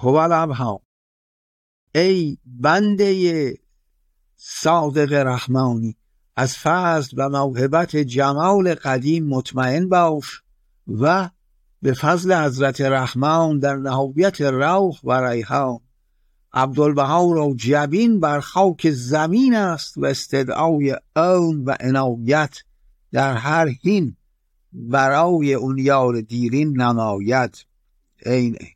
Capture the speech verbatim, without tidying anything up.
هو الابهام. ای بنده صادق رحمانی، از فضل و موهبت جمال قدیم مطمئن باش و به فضل حضرت رحمان در نهایت روح و ریحان. عبدالبها را جبین بر خاک زمین است و استدعای عون و عنایت در هر حین برای اون یار دیرین نماید. اینه